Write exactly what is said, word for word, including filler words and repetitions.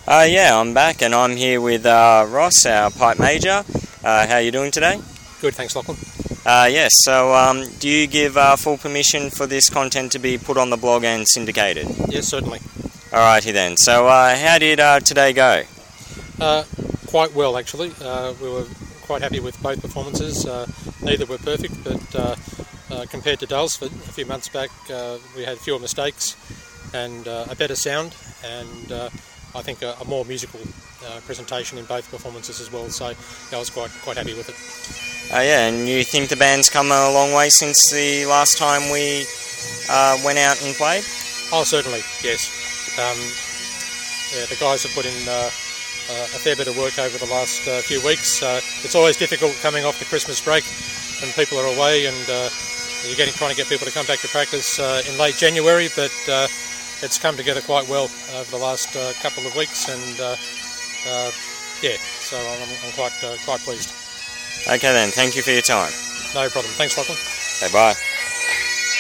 Uh, yeah, I'm back and I'm here with uh, Ross, our pipe major. Uh, how are you doing today? Good, thanks, Lachlan. Uh, yes, so um, do you give uh, full permission for this content to be put on the blog and syndicated? Yes, certainly. Alrighty then. So uh, how did uh, today go? Uh, quite well, actually. Uh, we were quite happy with both performances. Uh, neither were perfect, but uh, uh, compared to Daylesford a few months back, uh, we had fewer mistakes and uh, a better sound, and uh, I think a, a more musical uh, presentation in both performances as well. So I was quite quite happy with it. Uh, yeah, and you think the band's come a long way since the last time we uh, went out and played? Oh, certainly, yes. Um, yeah, the guys have put in uh, uh, a fair bit of work over the last uh, few weeks. Uh, it's always difficult coming off the Christmas break when people are away, and uh, you're getting trying to get people to come back to practice uh, in late January, but uh, it's come together quite well over the last uh, couple of weeks, and uh, uh, yeah, so I'm, I'm quite uh, quite pleased. Okay then, thank you for your time. No problem. Thanks, Lachlan. Okay, bye.